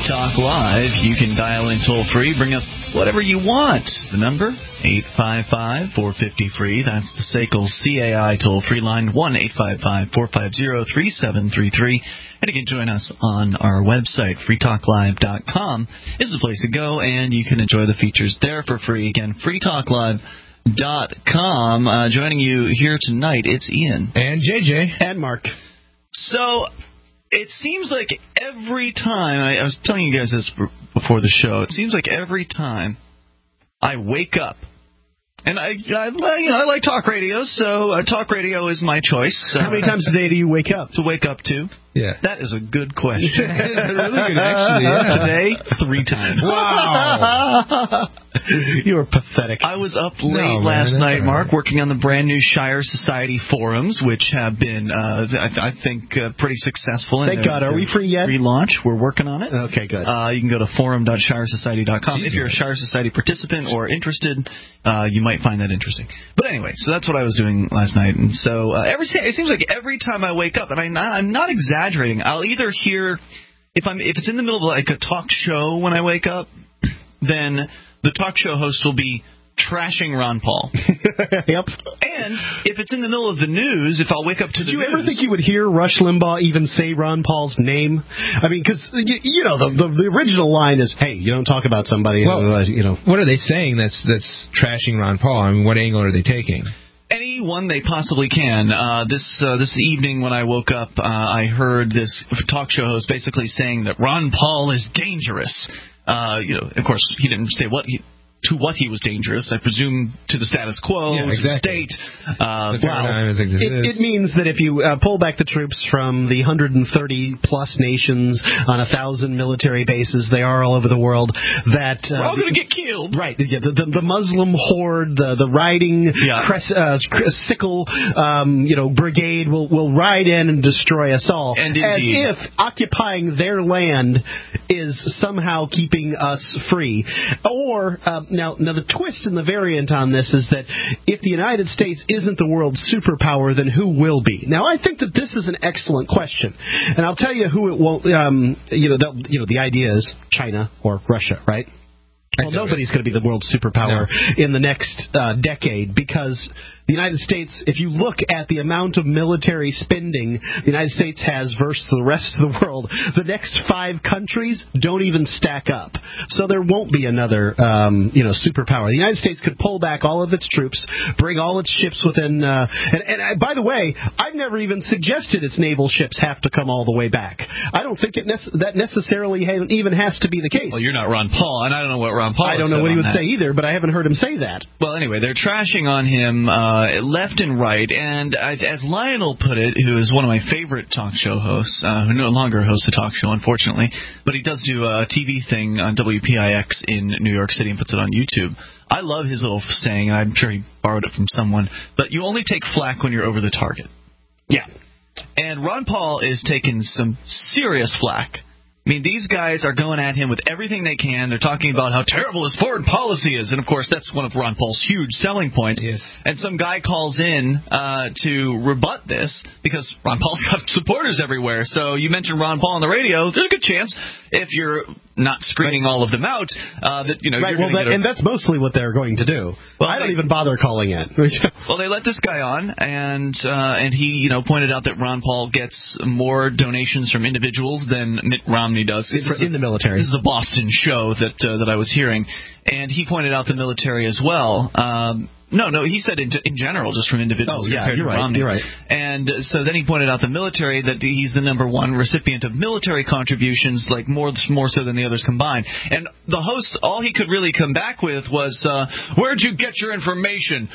Talk Live. You can dial in toll-free, bring up whatever you want. The number, 855-450-FREE. That's the SACL CAI toll-free line, 1-855-450-3733. And you can join us on our website, freetalklive.com is the place to go, and you can enjoy the features there for free. Again, freetalklive.com. Joining you here tonight, it's Ian. And JJ. And Mark. So, it seems like every time, I was telling you guys this before the show, it seems like every time I wake up, and I like talk radio, so talk radio is my choice. How many times a day do you wake up? To wake up to? Yeah. That is a good question. That is really good, actually. Yeah. Today, 3 times. Wow. You are pathetic. I was up late last night, Mark, working on the brand new Shire Society forums, which have been, I think, pretty successful. Thank God. Are we free yet? Relaunch. We're working on it. Okay, good. You can go to forum.shiresociety.com. If you're a Shire Society participant or interested, you might find that interesting. But anyway, so that's what I was doing last night. And so it seems like every time I wake up, and I'm not exaggerating, I'll either hear, if it's in the middle of like a talk show when I wake up, then the talk show host will be trashing Ron Paul. Yep. And if it's in the middle of the news, if I'll wake up to the news... Did you ever think you would hear Rush Limbaugh even say Ron Paul's name? I mean, because, the original line is, hey, you don't talk about somebody, What are they saying that's trashing Ron Paul? I mean, what angle are they taking? Any one they possibly can. This evening when I woke up, I heard this talk show host basically saying that Ron Paul is dangerous. Of course, he didn't say to what he was dangerous. I presume to the status quo, to the state. It means that if you pull back the troops from the 130-plus nations on 1,000 military bases, they are all over the world, that... we're all going to get killed. Right. The Muslim horde, the riding sickle brigade will ride in and destroy us all. And as if occupying their land is somehow keeping us free. Or... Now, the twist and the variant on this is that if the United States isn't the world's superpower, then who will be? Now, I think that this is an excellent question, and I'll tell you who it won't. The idea is China or Russia, right? Well, nobody's going to be the world's superpower in the next decade, because the United States, if you look at the amount of military spending the United States has versus the rest of the world, the next 5 countries don't even stack up. So there won't be another, superpower. The United States could pull back all of its troops, bring all its ships within. By the way, I've never even suggested its naval ships have to come all the way back. I don't think that necessarily even has to be the case. Well, you're not Ron Paul, and I don't know what Ron Paul. I don't know what he would say either, but I haven't heard him say that. Well, anyway, they're trashing on him left and right, and as Lionel put it, who is one of my favorite talk show hosts, who no longer hosts a talk show, unfortunately, but he does do a TV thing on WPIX in New York City and puts it on YouTube. I love his little saying, and I'm sure he borrowed it from someone, but you only take flack when you're over the target. Yeah. And Ron Paul is taking some serious flack. I mean, these guys are going at him with everything they can. They're talking about how terrible his foreign policy is. And, of course, that's one of Ron Paul's huge selling points. Yes. And some guy calls in to rebut this because Ron Paul's got supporters everywhere. So you mentioned Ron Paul on the radio. There's a good chance, if you're not screening all of them out, that, you're going to get and that's mostly what they're going to do. Well, I don't even bother calling in. Well, they let this guy on, and he, pointed out that Ron Paul gets more donations from individuals than Mitt Romney does. In the military. This is a Boston show that I was hearing, and he pointed out the military as well. No, he said in general, just from individuals. Oh, yeah, you're right. And so then he pointed out the military, that he's the number one recipient of military contributions, like more so than the others combined. And the host, all he could really come back with was, where'd you get your information?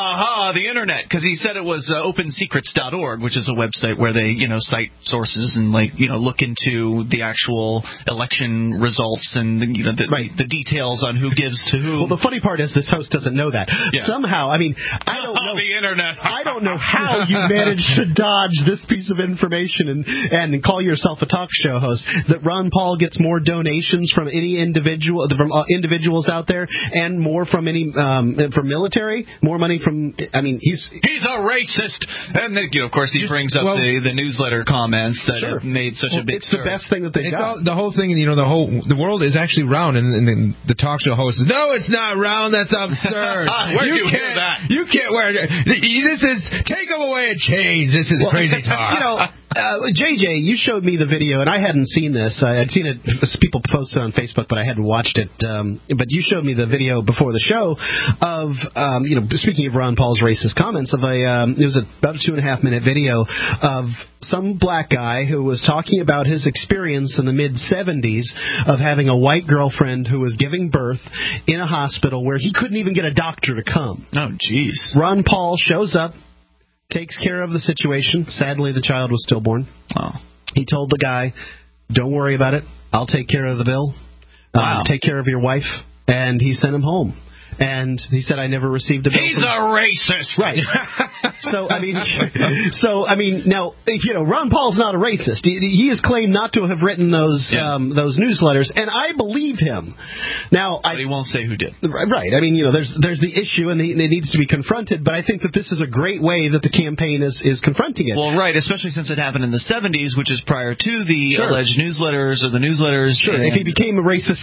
The internet. Because he said it was opensecrets.org, which is a website where they, cite sources and, look into the actual election results and, the details on who gives to who. Well, the funny part is this host doesn't know that. Yeah. somehow, I mean, I don't know. The internet. I don't know how you managed to dodge this piece of information and call yourself a talk show host. That Ron Paul gets more donations from any individual, from individuals out there, and more from any from military, more money from. I mean, he's a racist, and then, of course he brings up the newsletter comments that have made such a big. It's the best thing that they've got. The whole thing, the world is actually round, and the talk show host says, "No, it's not round. That's absurd. Where'd you hear that? You can't wear it. This is take them away and change. This is crazy talk." JJ, you showed me the video, and I hadn't seen this. I had seen it. People posted on Facebook, but I hadn't watched it. But you showed me the video before the show of, speaking of Ron Paul's racist comments, of it was about a 2.5-minute video of some black guy who was talking about his experience in the mid-'70s of having a white girlfriend who was giving birth in a hospital where he couldn't even get a doctor to come. Oh, jeez. Ron Paul shows up, takes care of the situation. Sadly, the child was stillborn. Oh. He told the guy, "Don't worry about it. I'll take care of the bill. Wow. Take care of your wife." And he sent him home. And he said, "I never received a bill." He's a racist. Right. So I mean, now, Ron Paul's not a racist. He has claimed not to have written those newsletters, and I believe him. Now, but he won't say who did. Right. I mean, there's the issue, and it needs to be confronted. But I think that this is a great way that the campaign is confronting it. Well, right, especially since it happened in the 70s, which is prior to the alleged newsletters or the newsletters. Sure. If he became a racist,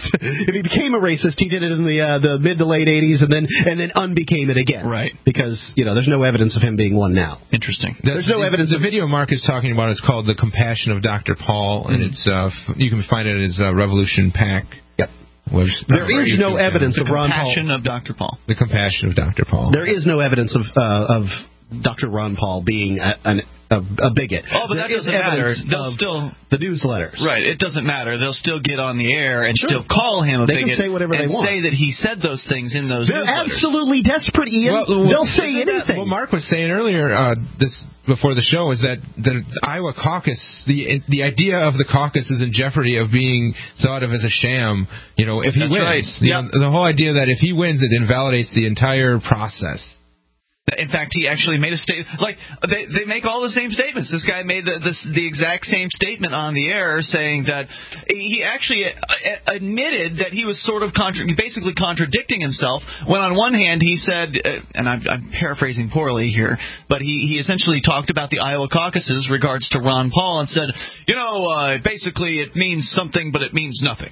he did it in the mid to late 80s, and then unbecame it again. Right. Because there's no evidence of him being one now. Interesting. There's no evidence. The video Mark is talking about is called "The Compassion of Dr. Paul," and it's you can find it as Revolution PAC. Yep. There is no evidence of Ron Paul. The Compassion of Dr. Paul. The Compassion of Dr. Paul. There is no evidence of Dr. Ron Paul being a bigot. Oh, but that doesn't matter. They'll still the newsletters. Right. It doesn't matter. They'll still get on the air and still call him a bigot. They can say whatever they want. And say that he said those things in those They're newsletters. absolutely desperate, Ian. They'll say anything. What Mark was saying earlier, before the show, is that the Iowa caucus, the idea of the caucus is in jeopardy of being thought of as a sham. If he wins, the whole idea that if he wins, it invalidates the entire process. In fact, he actually made a statement. Like, they make all the same statements. This guy made the exact same statement on the air, saying that he actually admitted that he was sort of basically contradicting himself, when on one hand he said, and I'm paraphrasing poorly here, but he essentially talked about the Iowa caucuses regards to Ron Paul and said, basically it means something, but it means nothing.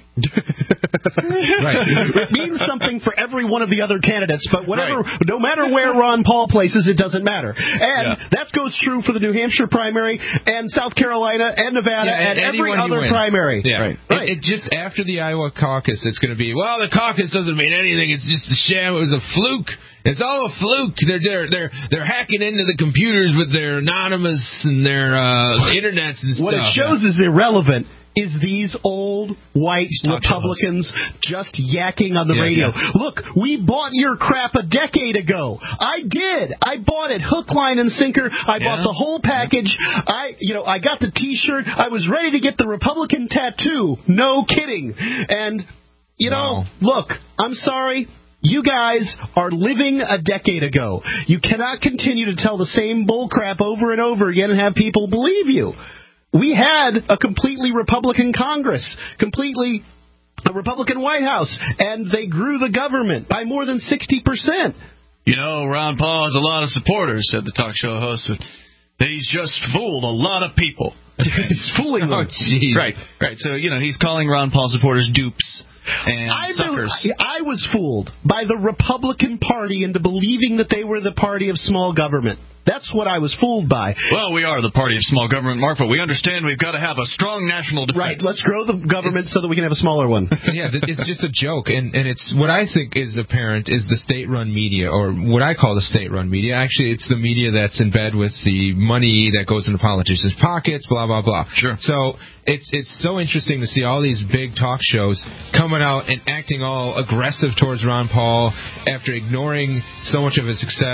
Right. It means something for every one of the other candidates, but no matter where Ron Paul places, it doesn't matter. And that goes true for the New Hampshire primary and South Carolina and Nevada and every other primary. Yeah. Right. It just after the Iowa caucus, it's going to be, the caucus doesn't mean anything. It's just a sham. It was a fluke. It's all a fluke. They're hacking into the computers with their anonymous and their internets and stuff. What it shows is irrelevant. Is these old white Republicans just yakking on the radio? Yeah. Look, we bought your crap a decade ago. I did. I bought it hook, line, and sinker. I bought the whole package. I got the T-shirt. I was ready to get the Republican tattoo. No kidding. And look, I'm sorry. You guys are living a decade ago. You cannot continue to tell the same bull crap over and over again and have people believe you. We had a completely Republican Congress, completely a Republican White House, and they grew the government by more than 60%. Ron Paul has a lot of supporters, said the talk show host, but he's just fooled a lot of people. He's fooling them. Oh, geez. Right. So, he's calling Ron Paul supporters dupes and suckers. I was fooled by the Republican Party into believing that they were the party of small government. That's what I was fooled by. Well, we are the party of small government, Mark, but we understand we've got to have a strong national defense. Right, let's grow the government so that we can have a smaller one. Yeah, it's just a joke. And it's what I think is apparent is the state-run media, or what I call the state-run media. Actually, it's the media that's in bed with the money that goes into politicians' pockets, blah, blah, blah. Sure. So it's so interesting to see all these big talk shows coming out and acting all aggressive towards Ron Paul after ignoring so much of his success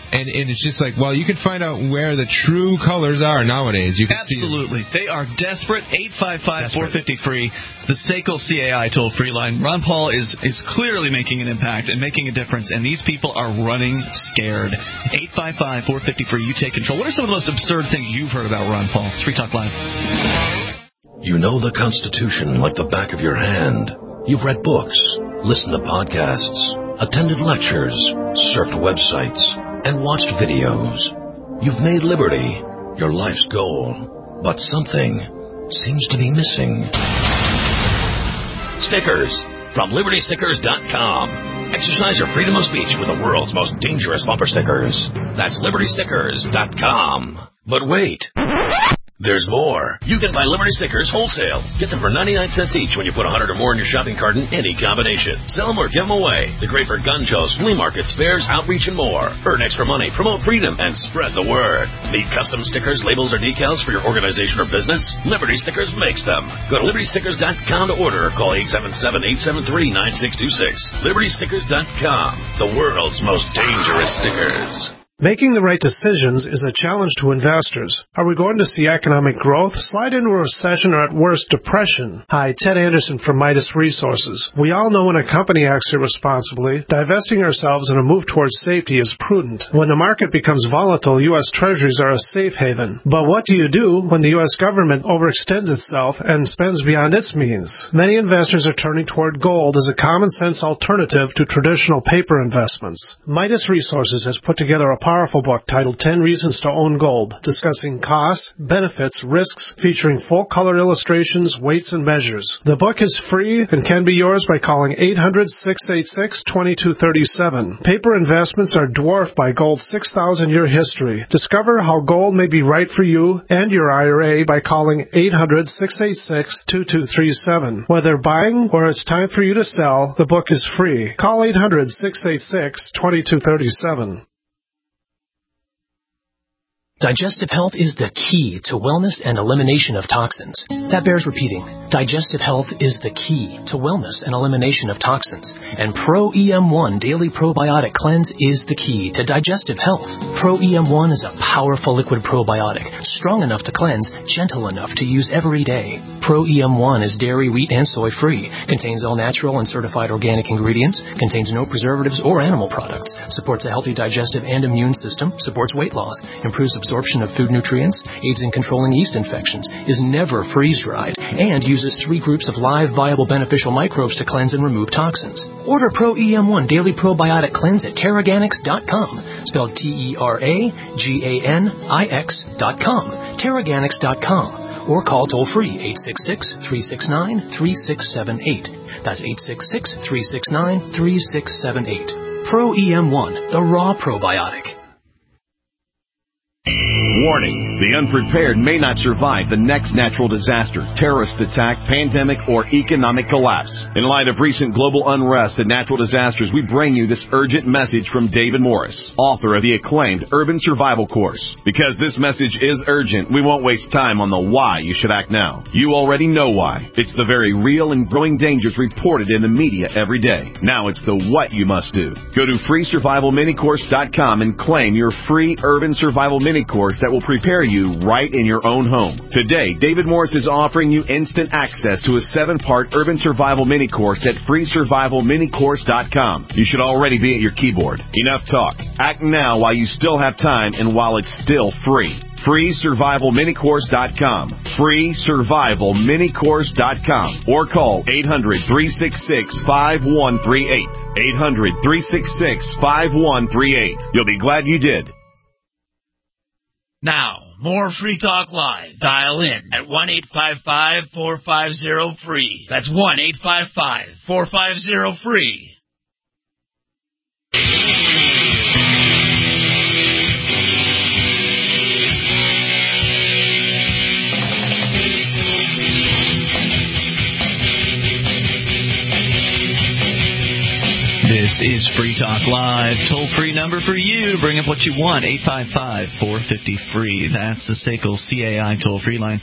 And it's just like, well, you can find out where the true colors are nowadays. You can Absolutely. They are desperate. 855-450-FREE, the SACL CAI toll-free line. Ron Paul is clearly making an impact and making a difference, and these people are running scared. 855-450-FREE, you take control. What are some of the most absurd things you've heard about Ron Paul? It's Free Talk Live. You know the Constitution like the back of your hand. You've read books, listened to podcasts, attended lectures, surfed websites, and watched videos. You've made liberty your life's goal, but something seems to be missing. Stickers from LibertyStickers.com. Exercise your freedom of speech with the world's most dangerous bumper stickers. That's LibertyStickers.com. But wait. There's more. You can buy Liberty Stickers wholesale. Get them for 99 cents each when you put 100 or more in your shopping cart in any combination. Sell them or give them away. They're great for gun shows, flea markets, fairs, outreach, and more. Earn extra money, promote freedom, and spread the word. Need custom stickers, labels, or decals for your organization or business? Liberty Stickers makes them. Go to LibertyStickers.com to order or call 877-873-9626. LibertyStickers.com. The world's most dangerous stickers. Making the right decisions is a challenge to investors. Are we going to see economic growth, slide into a recession, or at worst, depression? Hi, Ted Anderson from Midas Resources. We all know when a company acts irresponsibly, divesting ourselves in a move towards safety is prudent. When the market becomes volatile, U.S. Treasuries are a safe haven. But what do you do when the U.S. government overextends itself and spends beyond its means? Many investors are turning toward gold as a common-sense alternative to traditional paper investments. Midas Resources has put together a powerful book titled 10 Reasons to Own Gold, discussing costs, benefits, risks, featuring full-color illustrations, weights, and measures. The book is free and can be yours by calling 800-686-2237. Paper investments are dwarfed by gold's 6,000-year history. Discover how gold may be right for you and your IRA by calling 800-686-2237. Whether buying or it's time for you to sell, the book is free. Call 800-686-2237. Digestive health is the key to wellness and elimination of toxins. That bears repeating. Digestive health is the key to wellness and elimination of toxins. And Pro EM1 Daily Probiotic Cleanse is the key to digestive health. Pro EM1 is a powerful liquid probiotic, strong enough to cleanse, gentle enough to use every day. Pro EM1 is dairy, wheat, and soy free, contains all natural and certified organic ingredients, contains no preservatives or animal products, supports a healthy digestive and immune system, supports weight loss, improves absorption of food nutrients, aids in controlling yeast infections, is never freeze-dried, and uses 3 groups of live, viable, beneficial microbes to cleanse and remove toxins. Order Pro EM1 Daily Probiotic Cleanse at Teraganix.com, spelled Teraganix.com, Teraganix.com, or call toll-free 866-369-3678. That's 866-369-3678. Pro EM1, the raw probiotic. Warning, the unprepared may not survive the next natural disaster, terrorist attack, pandemic, or economic collapse. In light of recent global unrest and natural disasters, we bring you this urgent message from David Morris, author of the acclaimed Urban Survival Course. Because this message is urgent, we won't waste time on the why you should act now. You already know why. It's the very real and growing dangers reported in the media every day. Now it's the what you must do. Go to freesurvivalminicourse.com and claim your free Urban Survival Mini Course that will prepare you right in your own home. Today, David Morris is offering you instant access to a 7-part Urban Survival Mini Course at freesurvivalminicourse.com. You should already be at your keyboard. Enough talk. Act now while you still have time and while it's still free. freesurvivalminicourse.com. freesurvivalminicourse.com. Or call 800-366-5138. 800-366-5138. You'll be glad you did. Now, more Free Talk Live. Dial in at 1-855-450-FREE. That's 1-855-450-FREE. This is Free Talk Live. Toll-free number for you. Bring up what you want. 855-450-FREE. That's the SACL CAI toll-free line.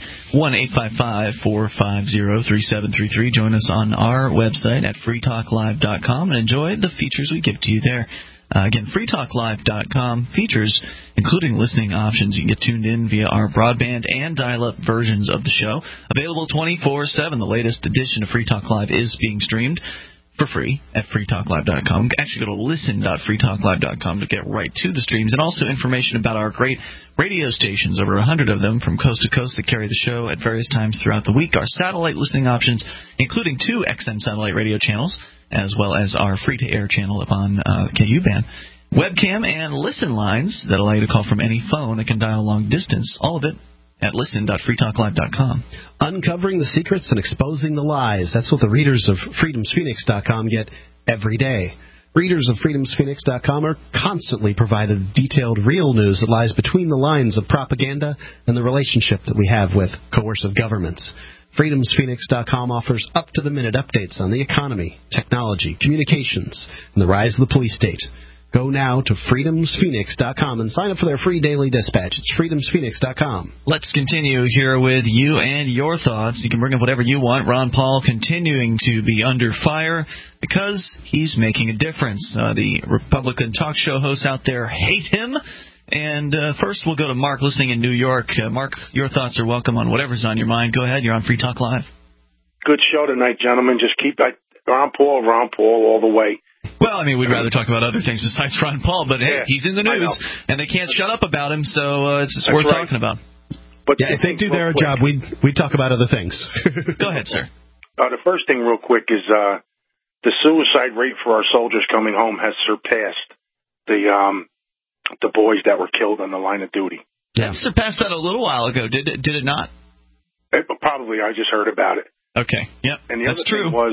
1-855-450-3733. Join us on our website at freetalklive.com and enjoy the features we give to you there. Again, freetalklive.com features, including listening options. You can get tuned in via our broadband and dial-up versions of the show. Available 24/7. The latest edition of Free Talk Live is being streamed for free at freetalklive.com. Actually, go to listen.freetalklive.com to get right to the streams, and also information about our great radio stations, over 100 of them from coast to coast that carry the show at various times throughout the week. Our satellite listening options, including 2 XM satellite radio channels, as well as our free-to-air channel up on KU band. Webcam and listen lines that allow you to call from any phone that can dial long distance. All of it at listen.freetalklive.com. Uncovering the secrets and exposing the lies. That's what the readers of freedomsphoenix.com get every day. Readers of freedomsphoenix.com are constantly provided detailed real news that lies between the lines of propaganda and the relationship that we have with coercive governments. freedomsphoenix.com offers up-to-the-minute updates on the economy, technology, communications, and the rise of the police state. Go now to freedomsphoenix.com and sign up for their free daily dispatch. It's freedomsphoenix.com. Let's continue here with you and your thoughts. You can bring up whatever you want. Ron Paul continuing to be under fire because he's making a difference. The Republican talk show hosts out there hate him. And first we'll go to Mark listening in New York. Mark, your thoughts are welcome on whatever's on your mind. Go ahead. You're on Free Talk Live. Good show tonight, gentlemen. Just keep that Ron Paul all the way. Well, I mean, we'd rather talk about other things besides Ron Paul, but hey, he's in the news, and they can't shut up about him, so it's worth talking about. But if they do their job, we'd talk about other things. Go ahead, sir. The first thing real quick is the suicide rate for our soldiers coming home has surpassed the boys that were killed on the line of duty. Yeah. It surpassed that a little while ago, did it not? Probably. I just heard about it. Okay, yep, and the other thing was,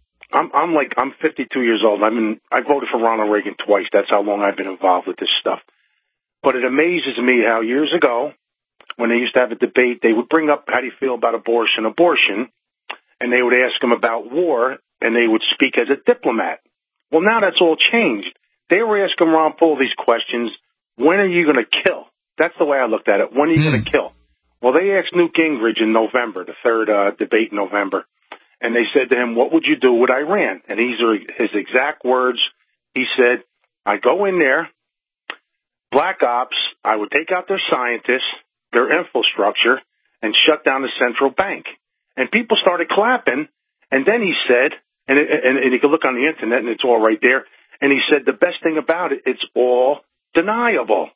I'm 52 years old. I voted for Ronald Reagan twice. That's how long I've been involved with this stuff. But it amazes me how years ago, when they used to have a debate, they would bring up how do you feel about abortion, and they would ask him about war, and they would speak as a diplomat. Well, now that's all changed. They were asking Ron Paul these questions. When are you going to kill? That's the way I looked at it. When are you going to kill? Well, they asked Newt Gingrich in November, the third debate in November. And they said to him, what would you do with Iran? And these are his exact words. He said, I go in there, black ops, I would take out their scientists, their infrastructure, and shut down the central bank. And people started clapping. And then he said, and you can look on the internet and it's all right there. And he said, the best thing about it, it's all deniable.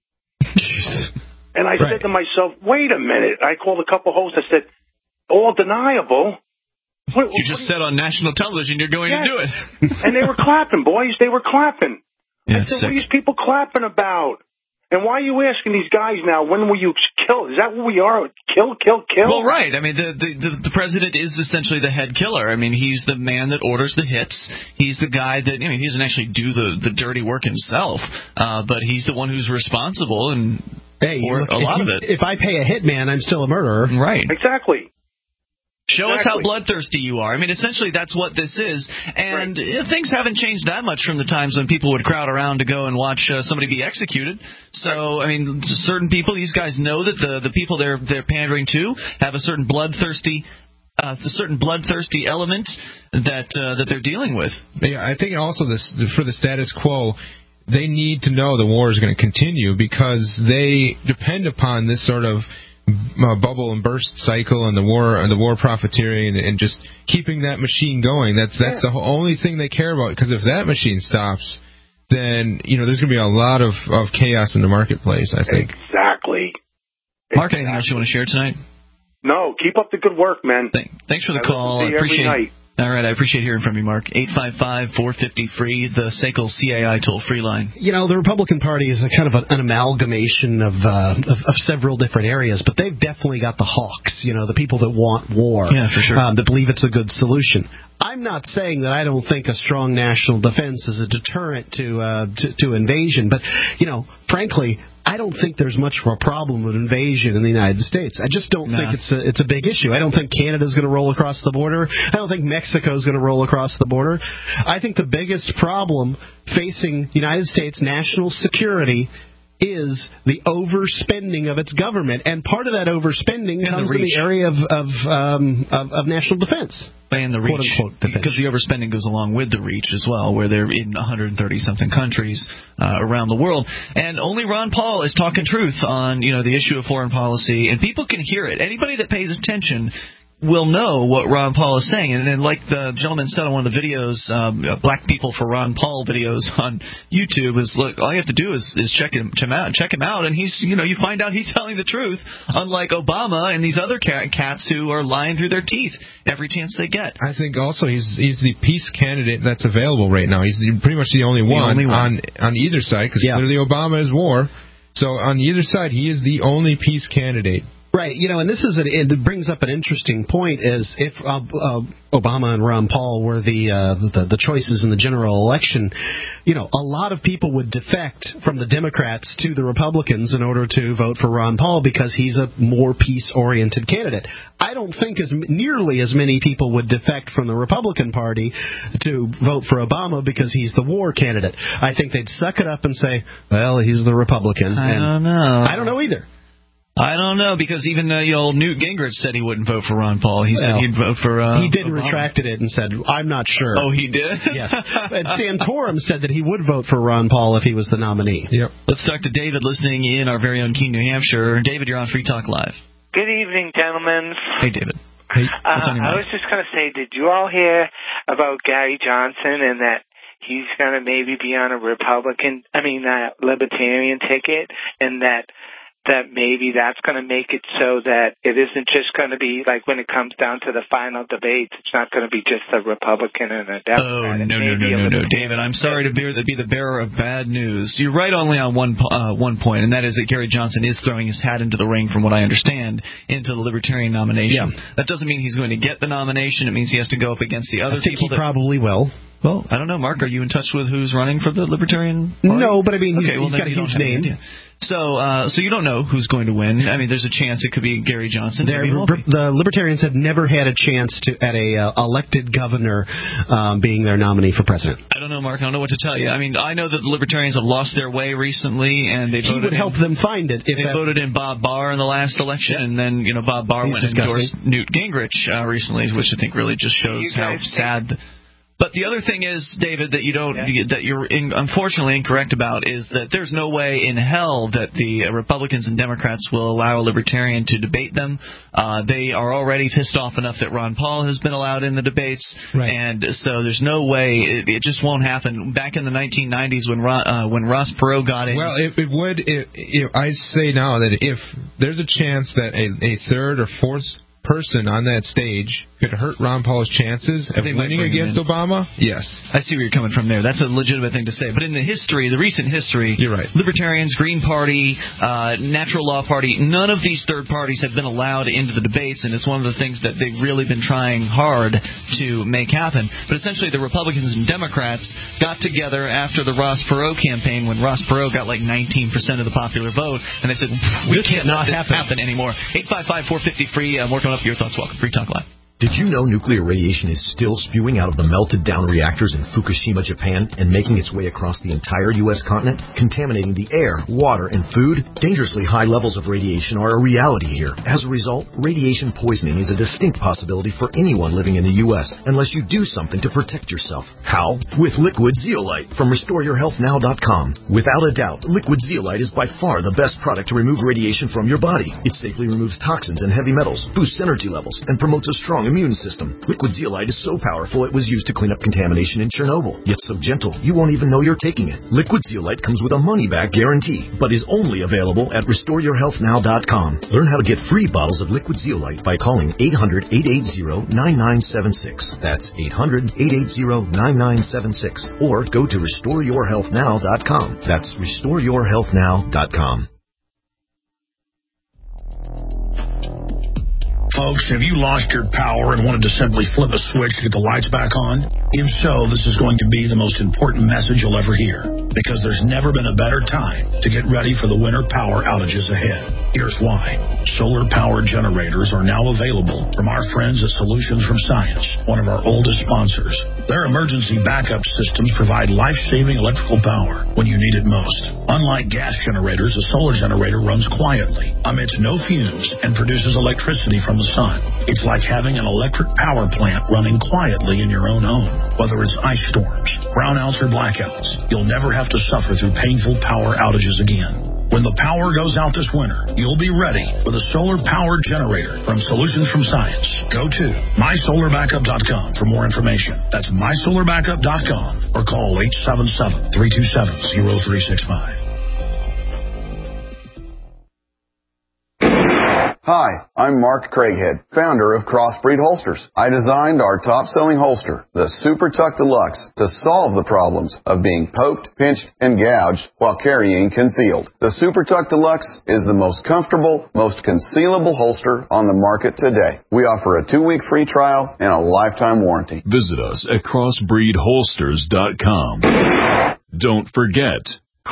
And I said to myself, wait a minute. I called a couple hosts. I said, all deniable? You just said on national television you're going to do it. And they were clapping, boys. They were clapping. Yeah, I said, what are these people clapping about? And why are you asking these guys now, when will you kill? Is that what we are? Kill? Well, right. I mean, the president is essentially the head killer. I mean, he's the man that orders the hits. He's the guy that, he doesn't actually do the dirty work himself, but he's the one who's responsible for a lot of it. If I pay a hitman, I'm still a murderer. Right. Exactly. Show us how bloodthirsty you are. I mean, essentially, that's what this is. And things haven't changed that much from the times when people would crowd around to go and watch somebody be executed. So, I mean, certain people, these guys know that the people they're pandering to have a certain bloodthirsty element that they're dealing with. Yeah, I think also for the status quo, they need to know the war is going to continue because they depend upon this sort of bubble and burst cycle and the war profiteering and just keeping that machine going. That's the only thing they care about, because if that machine stops, then there's going to be a lot of chaos in the marketplace, I think. Exactly. Mark, anything else you want to share tonight? No, keep up the good work, man. Thanks for the call. I appreciate it. All right, I appreciate hearing from you, Mark. 855-450-FREE, the SACL CAI toll-free line. The Republican Party is a kind of an amalgamation of several different areas, but they've definitely got the hawks, the people that want war, for sure. That believe it's a good solution. I'm not saying that I don't think a strong national defense is a deterrent to invasion, but, frankly, I don't think there's much of a problem with invasion in the United States. I just don't think it's a big issue. I don't think Canada's going to roll across the border. I don't think Mexico's going to roll across the border. I think the biggest problem facing United States national security is the overspending of its government, and part of that overspending comes in the area of national defense. And the reach, because the overspending goes along with the reach as well, where they're in 130-something countries around the world. And only Ron Paul is talking truth on, the issue of foreign policy, and people can hear it. Anybody that pays attention will know what Ron Paul is saying. And then, like the gentleman said on one of the videos, Black People for Ron Paul videos on YouTube, is look, all you have to do is check him out, and he's, you find out he's telling the truth, unlike Obama and these other cats who are lying through their teeth every chance they get. I think also he's the peace candidate that's available right now. He's pretty much the only one on either side, because clearly Obama is war. So on either side, he is the only peace candidate. Right, and this is it brings up an interesting point: is if Obama and Ron Paul were the choices in the general election, a lot of people would defect from the Democrats to the Republicans in order to vote for Ron Paul because he's a more peace-oriented candidate. I don't think nearly as many people would defect from the Republican Party to vote for Obama because he's the war candidate. I think they'd suck it up and say, well, he's the Republican. I don't know. I don't know either. I don't know, because even Newt Gingrich said he wouldn't vote for Ron Paul. He said he'd vote for he did Obama. Retracted it and said, I'm not sure. Oh, he did? Yes. And Santorum said that he would vote for Ron Paul if he was the nominee. Yep. Let's talk to David, listening in our very own Keene, New Hampshire. David, you're on Free Talk Live. Good evening, gentlemen. Hey, David. Hey, I was just going to say, did you all hear about Gary Johnson and that he's going to maybe be on a Libertarian ticket, and that maybe that's going to make it so that it isn't just going to be like when it comes down to the final debates, it's not going to be just a Republican and a Democrat. Oh, no, David, I'm sorry to be the bearer of bad news. You're right only on one point, and that is that Gary Johnson is throwing his hat into the ring, from what I understand, into the Libertarian nomination. Yeah. That doesn't mean he's going to get the nomination. It means he has to go up against the other people. I think he probably will. Well, I don't know, Mark. Are you in touch with who's running for the Libertarian Party? No, but he's got a huge name. So you don't know who's going to win. There's a chance it could be Gary Johnson. The Libertarians have never had a chance at a elected governor being their nominee for president. I don't know, Mark. I don't know what to tell you. I know that the Libertarians have lost their way recently, and they voted. He would help them find it. They voted in Bob Barr in the last election, and then Bob Barr went and endorsed Newt Gingrich recently, which I think really just shows how sad. But the other thing is, David, that you're unfortunately incorrect about is that there's no way in hell that the Republicans and Democrats will allow a Libertarian to debate them. They are already pissed off enough that Ron Paul has been allowed in the debates, and so there's no way it just won't happen. Back in the 1990s when Ross Perot got in, well, it would. I say now that if there's a chance that a third or fourth person on that stage could hurt Ron Paul's chances of winning against Obama? Yes. I see where you're coming from there. That's a legitimate thing to say. But in the recent history, you're right. Libertarians, Green Party, Natural Law Party, none of these third parties have been allowed into the debates, and it's one of the things that they've really been trying hard to make happen. But essentially, the Republicans and Democrats got together after the Ross Perot campaign, when Ross Perot got like 19% of the popular vote, and they said, we can't let this happen anymore. 855-450-FREE. More coming up. Your thoughts. Welcome. Free Talk Live. Did you know nuclear radiation is still spewing out of the melted-down reactors in Fukushima, Japan, and making its way across the entire U.S. continent, contaminating the air, water, and food? Dangerously high levels of radiation are a reality here. As a result, radiation poisoning is a distinct possibility for anyone living in the U.S., unless you do something to protect yourself. How? With Liquid Zeolite from RestoreYourHealthNow.com. Without a doubt, Liquid Zeolite is by far the best product to remove radiation from your body. It safely removes toxins and heavy metals, boosts energy levels, and promotes a strong immune system. Liquid Zeolite is so powerful it was used to clean up contamination in Chernobyl. Yet so gentle, you won't even know you're taking it. Liquid Zeolite comes with a money-back guarantee, but is only available at RestoreYourHealthNow.com. Learn how to get free bottles of Liquid Zeolite by calling 800-880-9976. That's 800-880-9976. Or go to RestoreYourHealthNow.com. That's RestoreYourHealthNow.com. Folks, have you lost your power and wanted to simply flip a switch to get the lights back on? If so, this is going to be the most important message you'll ever hear, because there's never been a better time to get ready for the winter power outages ahead. Here's why. Solar-powered generators are now available from our friends at Solutions from Science, one of our oldest sponsors. Their emergency backup systems provide life-saving electrical power when you need it most. Unlike gas generators, a solar generator runs quietly, emits no fumes, and produces electricity from the sun. It's like having an electric power plant running quietly in your own home. Whether it's ice storms, brownouts, or blackouts, you'll never have to suffer through painful power outages again. When the power goes out this winter, you'll be ready with a solar-powered generator from Solutions from Science. Go to mysolarbackup.com for more information. That's mysolarbackup.com or call 877-327-0365. Hi, I'm Mark Craighead, founder of Crossbreed Holsters. I designed our top-selling holster, the Super Tuck Deluxe, to solve the problems of being poked, pinched, and gouged while carrying concealed. The Super Tuck Deluxe is the most comfortable, most concealable holster on the market today. We offer a 2-week free trial and a lifetime warranty. Visit us at crossbreedholsters.com. Don't forget,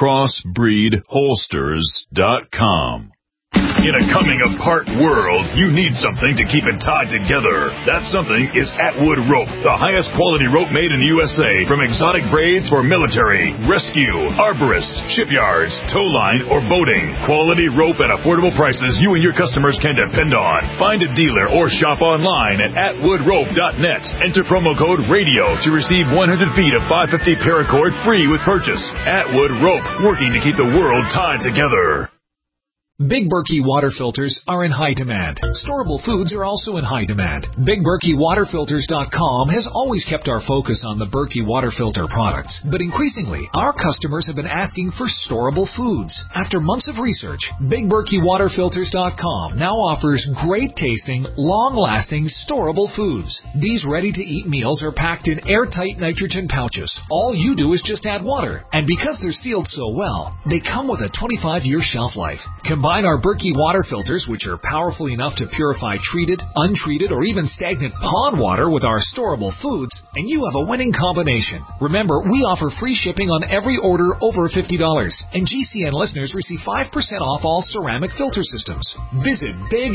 crossbreedholsters.com. In a coming-apart world, you need something to keep it tied together. That something is Atwood Rope, the highest quality rope made in the USA. From exotic braids for military, rescue, arborists, shipyards, tow line, or boating. Quality rope at affordable prices you and your customers can depend on. Find a dealer or shop online at atwoodrope.net. Enter promo code RADIO to receive 100 feet of 550 paracord free with purchase. Atwood Rope, working to keep the world tied together. Big Berkey water filters are in high demand. Storable foods are also in high demand. BigBerkeyWaterFilters.com has always kept our focus on the Berkey water filter products, but increasingly, our customers have been asking for storable foods. After months of research, BigBerkeyWaterFilters.com now offers great-tasting, long-lasting, storable foods. These ready-to-eat meals are packed in airtight nitrogen pouches. All you do is just add water, and because they're sealed so well, they come with a 25-year shelf life. Combine our Berkey water filters, which are powerful enough to purify treated, untreated, or even stagnant pond water with our storable foods, and you have a winning combination. Remember, we offer free shipping on every order over $50, and GCN listeners receive 5% off all ceramic filter systems. Visit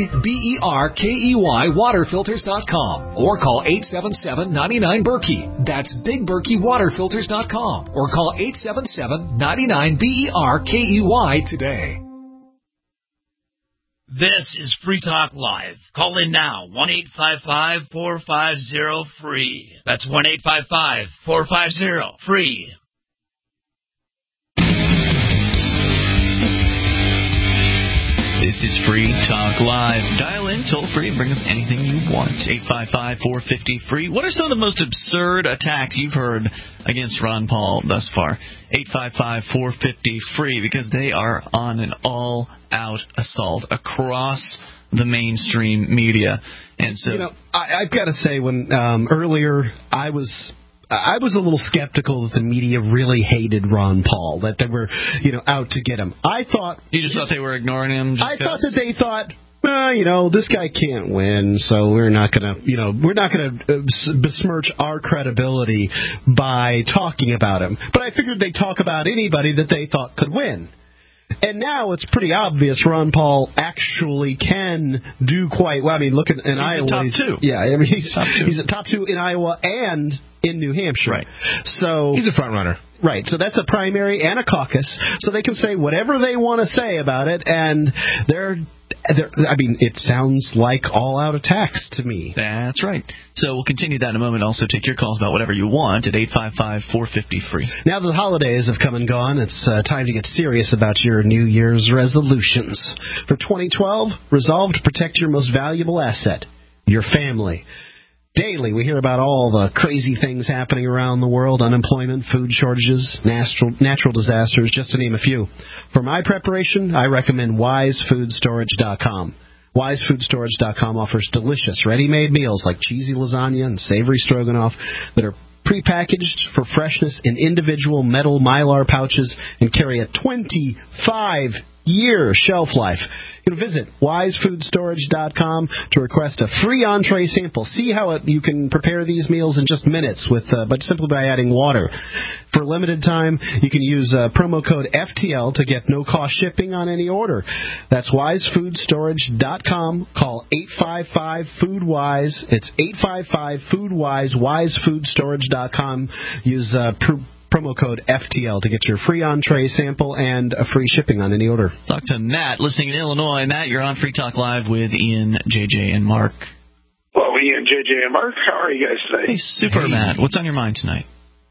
BigBerkeyWaterFilters.com or call 877-99-BERKEY. That's BigBerkeyWaterFilters.com or call 877-99-BERKEY today. This is Free Talk Live. Call in now, 1-855-450-FREE. That's 1-855-450-FREE. This is Free Talk Live. Dial in, toll free, and bring up anything you want. 855-450-FREE. What are some of the most absurd attacks you've heard against Ron Paul thus far? 855-450-FREE, because they are on an all-out assault across the mainstream media. And so, I've got to say, when earlier I was a little skeptical that the media really hated Ron Paul, that they were, out to get him. I thought you just thought they were ignoring him. I thought that they thought, this guy can't win, so we're not gonna besmirch our credibility by talking about him. But I figured they'd talk about anybody that they thought could win. And now it's pretty obvious Ron Paul actually can do quite well. I mean, look at Iowa. Top two. Yeah, I mean he's a top two in Iowa and in New Hampshire. Right. So he's a front runner. Right. So that's a primary and a caucus. So they can say whatever they want to say about it, and it sounds like all-out attacks to me. That's right. So we'll continue that in a moment. Also take your calls about whatever you want at 855-450-FREE. Now that the holidays have come and gone, it's time to get serious about your New Year's resolutions. For 2012, resolve to protect your most valuable asset, your family. Daily, we hear about all the crazy things happening around the world: unemployment, food shortages, natural disasters, just to name a few. For my preparation, I recommend WiseFoodStorage.com. WiseFoodStorage.com offers delicious, ready-made meals like cheesy lasagna and savory stroganoff that are prepackaged for freshness in individual metal Mylar pouches and carry a 25-year shelf life. visit wisefoodstorage.com to request a free entree sample. See how you can prepare these meals in just minutes but simply by adding water. For limited time, you can use promo code FTL to get no-cost shipping on any order. That's wisefoodstorage.com. Call 855-FOOD-WISE. It's 855-FOOD-WISE, wisefoodstorage.com. Use promo code FTL to get your free entree sample and a free shipping on any order. Talk to Matt, listening in Illinois. Matt, you're on Free Talk Live with Ian, JJ, and Mark. Hello, Ian, JJ, and Mark. How are you guys today? Hey, super, Matt. What's on your mind tonight?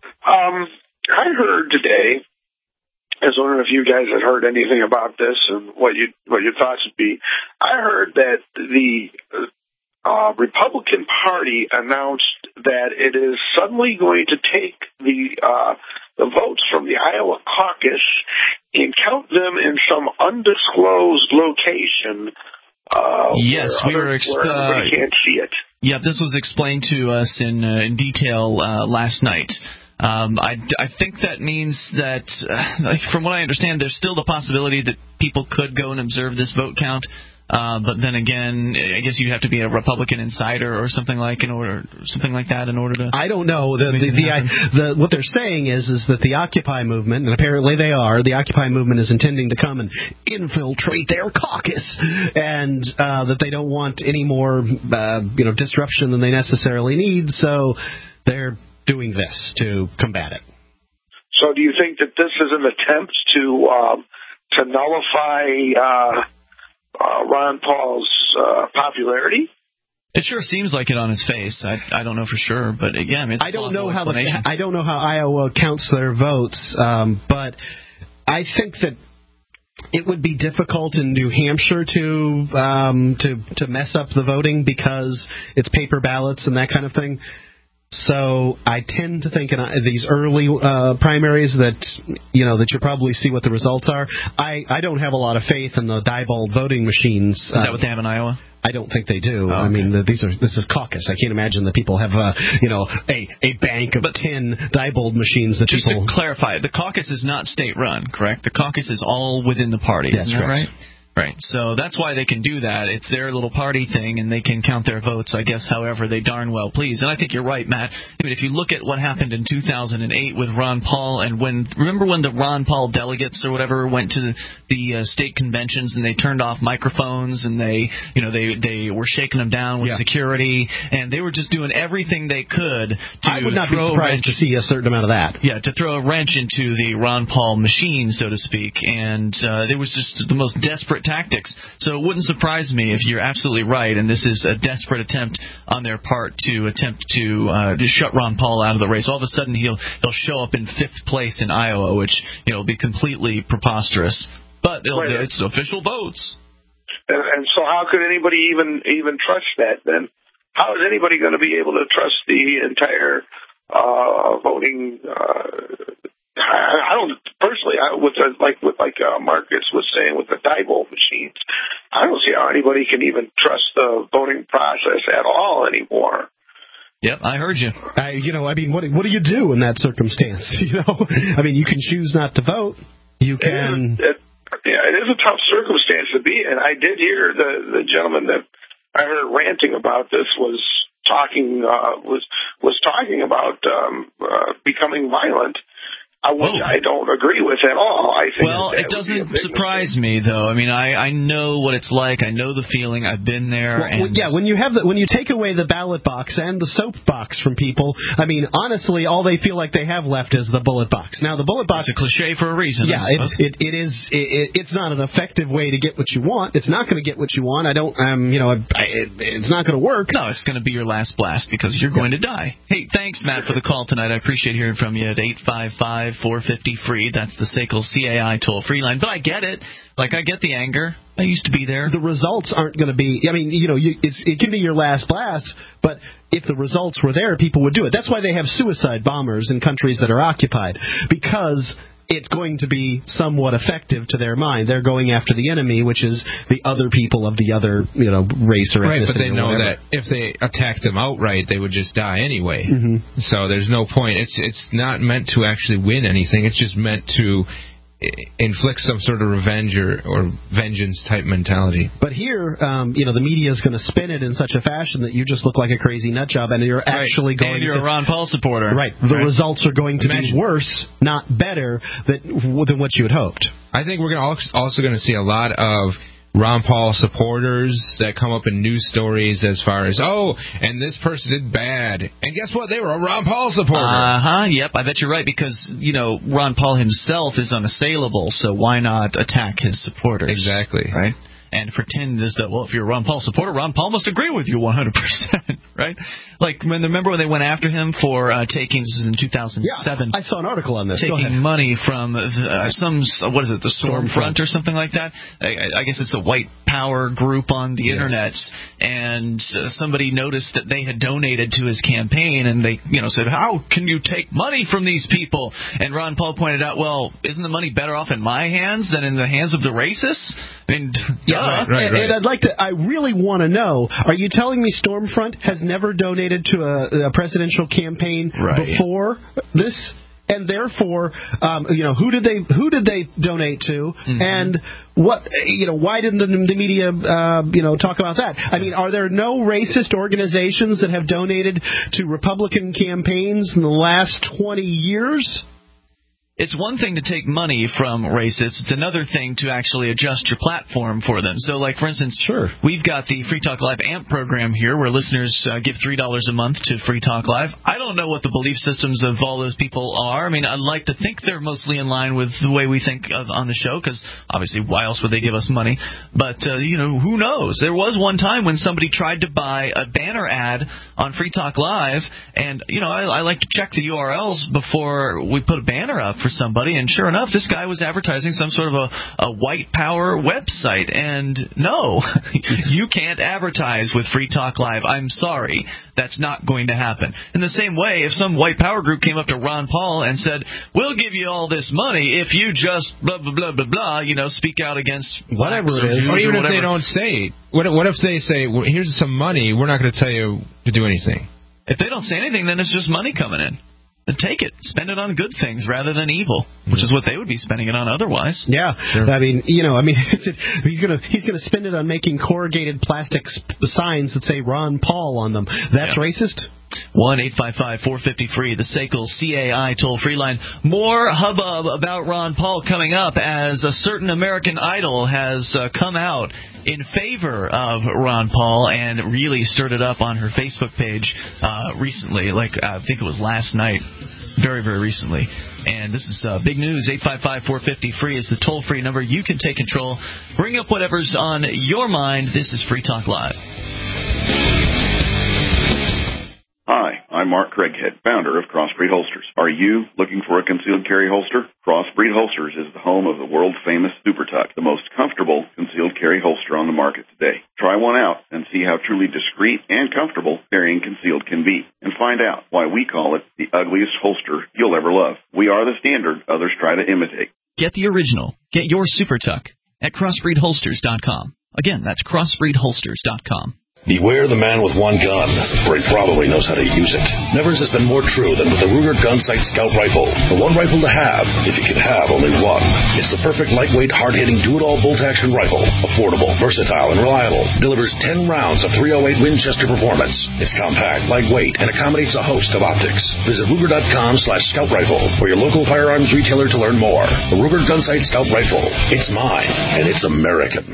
I heard today, I was wondering if you guys had heard anything about this and what your thoughts would be. I heard that the Republican Party announced that it is suddenly going to take the votes from the Iowa caucus and count them in some undisclosed location. Yes, where everybody can't see it. Yeah, this was explained to us in detail last night. I think that means that, from what I understand, there's still the possibility that people could go and observe this vote count. But then again, I guess you'd have to be a Republican insider or something like that in order to. I don't know. What they're saying is that the Occupy movement, and apparently they are, the Occupy movement is intending to come and infiltrate their caucus, and that they don't want any more, disruption than they necessarily need. So they're doing this to combat it. So, do you think that this is an attempt to nullify Ron Paul's popularity? It sure seems like it on his face. I don't know for sure, but again, it's I don't know how Iowa counts their votes, but I think that it would be difficult in New Hampshire to mess up the voting because it's paper ballots and that kind of thing. So I tend to think in these early primaries that you'll probably see what the results are. I don't have a lot of faith in the Diebold voting machines. Is that what they have in Iowa? I don't think they do. Oh, okay. I mean, this is caucus. I can't imagine that people have a bank of 10 Diebold machines that just people. Just to clarify, the caucus is not state run, correct? The caucus is all within the party. That's isn't that correct. Right? Right, so that's why they can do that. It's their little party thing, and they can count their votes, I guess, however they darn well please. And I think you're right, Matt. I mean, if you look at what happened in 2008 with Ron Paul, and remember when the Ron Paul delegates or whatever went to the state conventions and they turned off microphones and they were shaking them down with security, and they were just doing everything they could to I would not be surprised to see a certain amount of that. Yeah, to throw a wrench into the Ron Paul machine, so to speak, and it was just the most desperate tactics. So it wouldn't surprise me if you're absolutely right, and this is a desperate attempt on their part to shut Ron Paul out of the race. All of a sudden, he'll show up in 5th place in Iowa, which will be completely preposterous. But it's official votes. And so, how could anybody even trust that? Then, how is anybody going to be able to trust the entire voting? I don't personally. Like Marcus was saying with the Diebold machines, I don't see how anybody can even trust the voting process at all anymore. Yep, I heard you. What do you do in that circumstance? I mean, you can choose not to vote. You can. It is a tough circumstance to be in. I did hear the gentleman that I heard ranting about this was talking about becoming violent. Which I don't agree with at all. I think it doesn't surprise me, though. I mean, I know what it's like. I know the feeling. I've been there. When you take away the ballot box and the soap box from people, I mean, honestly, all they feel like they have left is the bullet box. Now, the bullet box is a cliche for a reason. Yeah, it is. It's not an effective way to get what you want. It's not going to get what you want. It's not going to work. No, it's going to be your last blast because you're going to die. Hey, thanks, Matt, for the call tonight. I appreciate hearing from you at 855-450-FREE. That's the SACL CAI toll-free line. But I get it. I get the anger. I used to be there. The results aren't going to be... I mean, it can be your last blast, but if the results were there, people would do it. That's why they have suicide bombers in countries that are occupied, because it's going to be somewhat effective to their mind. They're going after the enemy, which is the other people of the other, race or ethnicity. Right, but they know that if they attack them outright, they would just die anyway. Mm-hmm. So there's no point. It's not meant to actually win anything. It's just meant to inflict some sort of revenge or vengeance type mentality. But here, the media is going to spin it in such a fashion that you just look like a crazy nut job, and you're actually going and you're a Ron Paul supporter. Right. The results are going to be worse, not better, than what you had hoped. I think we're also going to see a lot of Ron Paul supporters that come up in news stories as far as, and this person did bad. And guess what? They were a Ron Paul supporter. Yep, I bet you're right, because, Ron Paul himself is unassailable, so why not attack his supporters? Exactly. Right? And pretend as though, if you're a Ron Paul supporter, Ron Paul must agree with you 100%, right? Like, remember when they went after him for taking, this was in 2007. Yeah, I saw an article on this. Taking money from the Stormfront or something like that? I guess it's a white power group on the internet, and somebody noticed that they had donated to his campaign, and they, said, how can you take money from these people? And Ron Paul pointed out, well, isn't the money better off in my hands than in the hands of the racists? I mean, Right. And I really want to know, are you telling me Stormfront has never donated to a presidential campaign before this? And therefore, who did they donate to, and what, why didn't the media, talk about that? I mean, are there no racist organizations that have donated to Republican campaigns in the last 20 years? It's one thing to take money from racists. It's another thing to actually adjust your platform for them. So, like, for instance, we've got the Free Talk Live AMP program here where listeners give $3 a month to Free Talk Live. I don't know what the belief systems of all those people are. I mean, I'd like to think they're mostly in line with the way we think of on the show, because obviously why else would they give us money? But, who knows? There was one time when somebody tried to buy a banner ad on Free Talk Live, and, I like to check the URLs before we put a banner up for somebody, and sure enough, this guy was advertising some sort of a white power website, and no, you can't advertise with Free Talk Live. I'm sorry, that's not going to happen. In the same way, if some white power group came up to Ron Paul and said, we'll give you all this money if you just blah, blah, blah, blah, blah, speak out against whatever it is. Or even if they don't say it. What if they say, well, here's some money, we're not going to tell you to do anything? If they don't say anything, then it's just money coming in. Then take it. Spend it on good things rather than evil, which is what they would be spending it on otherwise. Yeah. Sure. I mean, he's gonna spend it on making corrugated plastic signs that say Ron Paul on them. That's racist? 1-855-450-FREE, the SACL CAI toll-free line. More hubbub about Ron Paul coming up as a certain American Idol has come out in favor of Ron Paul and really stirred it up on her Facebook page recently, I think it was last night, very, very recently. And this is big news. 855-450-FREE is the toll-free number. You can take control. Bring up whatever's on your mind. This is Free Talk Live. Hi, I'm Mark Craighead, founder of Crossbreed Holsters. Are you looking for a concealed carry holster? Crossbreed Holsters is the home of the world-famous Super Tuck, the most comfortable concealed carry holster on the market today. Try one out and see how truly discreet and comfortable carrying concealed can be. And find out why we call it the ugliest holster you'll ever love. We are the standard others try to imitate. Get the original. Get your Super Tuck at crossbreedholsters.com. Again, that's crossbreedholsters.com. Beware the man with one gun, for he probably knows how to use it. Never has this been more true than with the Ruger Gunsight Scout Rifle. The one rifle to have, if you could have only one. It's the perfect lightweight, hard-hitting, do-it-all bolt-action rifle. Affordable, versatile, and reliable. Delivers 10 rounds of .308 Winchester performance. It's compact, lightweight, and accommodates a host of optics. Visit Ruger.com/Scout Rifle or your local firearms retailer to learn more. The Ruger Gunsight Scout Rifle. It's mine, and it's American.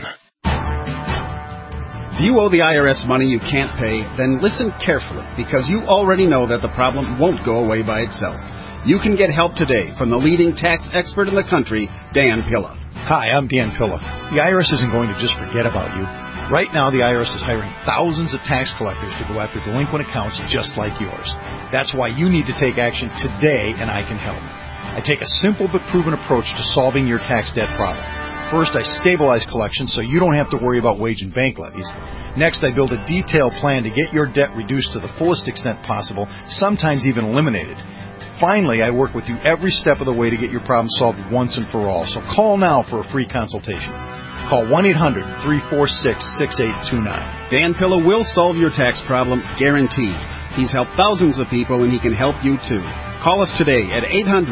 If you owe the IRS money you can't pay, then listen carefully, because you already know that the problem won't go away by itself. You can get help today from the leading tax expert in the country, Dan Pilla. Hi, I'm Dan Pilla. The IRS isn't going to just forget about you. Right now, the IRS is hiring thousands of tax collectors to go after delinquent accounts just like yours. That's why you need to take action today, and I can help. I take a simple but proven approach to solving your tax debt problem. First, I stabilize collections so you don't have to worry about wage and bank levies. Next, I build a detailed plan to get your debt reduced to the fullest extent possible, sometimes even eliminated. Finally, I work with you every step of the way to get your problem solved once and for all. So call now for a free consultation. Call 1-800-346-6829. Dan Pilla will solve your tax problem, guaranteed. He's helped thousands of people, and he can help you too. Call us today at